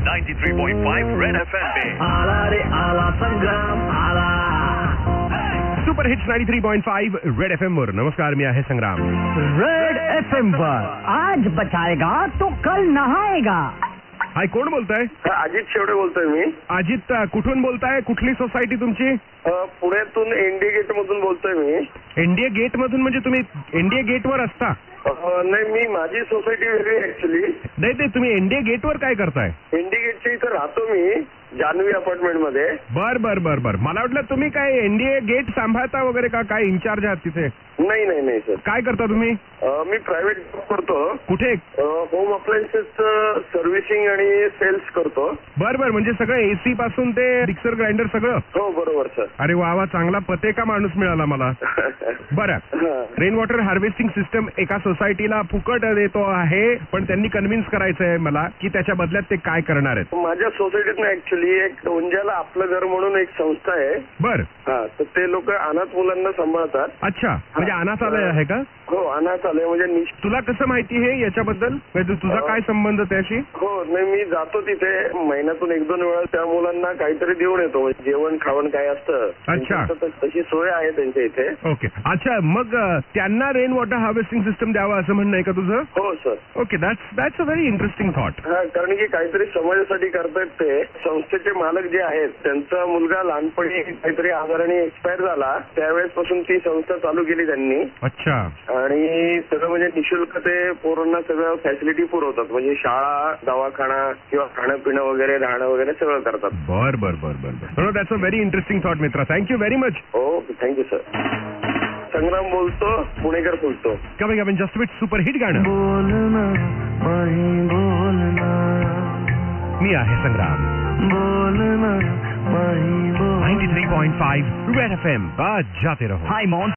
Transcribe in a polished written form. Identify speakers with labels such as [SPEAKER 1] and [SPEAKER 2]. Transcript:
[SPEAKER 1] 93.5 red FM पे
[SPEAKER 2] आला रे आला संग्राम आला.
[SPEAKER 3] सुपर हिट्स 93.5 रेड FM वर. नमस्कार, मी आहे संग्राम.
[SPEAKER 4] रेड FM वर आज बचाएगा तो कल नहाएगा.
[SPEAKER 3] हाय, कोण बोलताय?
[SPEAKER 5] अजित शेवडे बोलतोय मी.
[SPEAKER 3] अजित, कुठून बोलताय? कुठली सोसायटी तुमची?
[SPEAKER 5] पुण्यातून इंडिया गेट मधून बोलतोय मी.
[SPEAKER 3] इंडिया गेट मधून? म्हणजे तुम्ही इंडिया गेट वर असता?
[SPEAKER 5] नाही, मी माझी सोसायटी वेगळी ऍक्च्युली.
[SPEAKER 3] नाही, तुम्ही इंडिया गेट वर काय करताय?
[SPEAKER 5] इंडिया गेटच्या इथं राहतो मी, जान्हवी अपार्टमेंट मध्ये.
[SPEAKER 3] बर बर बर बर मला वाटलं तुम्ही काय इंडिया गेट सांभाळता वगैरे का, काय इन्चार्ज आहात तिथे?
[SPEAKER 5] नाही सर.
[SPEAKER 3] काय करता तुम्ही?
[SPEAKER 5] मी प्रायव्हेट जॉब करतो.
[SPEAKER 3] कुठे?
[SPEAKER 5] होम अप्लायन्सेस सर्व्हिसिंग आणि सेल्स करतो.
[SPEAKER 3] बर म्हणजे सगळं एसी पासून ते मिक्सर ग्राइंडर सगळं?
[SPEAKER 5] हो बरोबर सर.
[SPEAKER 3] अरे वा, चांगला पते का माणूस मिळाला मला. बरं, रेन वॉटर हार्वेस्टिंग सिस्टम एका सोसायटीला फुकट देतो आहे, पण त्यांनी कन्व्हिन्स करायचं आहे मला की त्याच्या बदल्यात ते काय करणार आहेत.
[SPEAKER 5] माझ्या सोसायटीत ऍक्च्युली एक उंजाला आपलं घर म्हणून एक संस्था आहे.
[SPEAKER 3] बर.
[SPEAKER 5] तर ते लोक अनाथ मुलांना सांभाळतात.
[SPEAKER 3] अच्छा, म्हणजे अनाथालय आहे का?
[SPEAKER 5] हो, अनाथालय. म्हणजे
[SPEAKER 3] तुला कसं माहिती हे याच्याबद्दल? म्हणजे तुझा काय संबंध त्याशी?
[SPEAKER 5] हो, नाही, मी जातो तिथे महिन्यातून 1-2 वेळा त्या मुलांना काहीतरी देऊन येतो. म्हणजे जेवण खावण काय असतं.
[SPEAKER 3] अच्छा,
[SPEAKER 5] तशी सोय आहे त्यांच्या इथे.
[SPEAKER 3] ओके. अच्छा, मग त्यांना रेन वॉटर हार्वेस्टिंग सिस्टम द्यावा असं म्हणणं आहे का तुझं?
[SPEAKER 5] हो sir.
[SPEAKER 3] Okay, that's a very interesting thought.
[SPEAKER 5] कारण की काहीतरी समाजासाठी करतायत ते. संस्थेचे मालक जे आहेत त्यांचा मुलगा लहानपणी काहीतरी आजाराने एक्सपायर झाला, त्यावेळेस पासून ती संस्था चालू केली त्यांनी.
[SPEAKER 3] अच्छा.
[SPEAKER 5] आणि सगळं म्हणजे निशुल्क ते पोरांना सगळं फॅसिलिटी पुरवतात. म्हणजे शाळा, दवाखाना किंवा खाणं पिणं वगैरे, राहणं वगैरे सगळं करतात.
[SPEAKER 3] बर that's a very interesting thought मित्रा. Thank you very much.
[SPEAKER 5] Okay, thank you sir. Sangram बोलतो, पुणेकर बोलतो.
[SPEAKER 3] Coming up in just with super hit गाणं.
[SPEAKER 2] बोलना माही बोलना,
[SPEAKER 3] मी आहे संग्राम.
[SPEAKER 2] बोलना माही बोलना.
[SPEAKER 3] 93.5 रेड FM. जाते रहो.
[SPEAKER 4] हाय मॉन.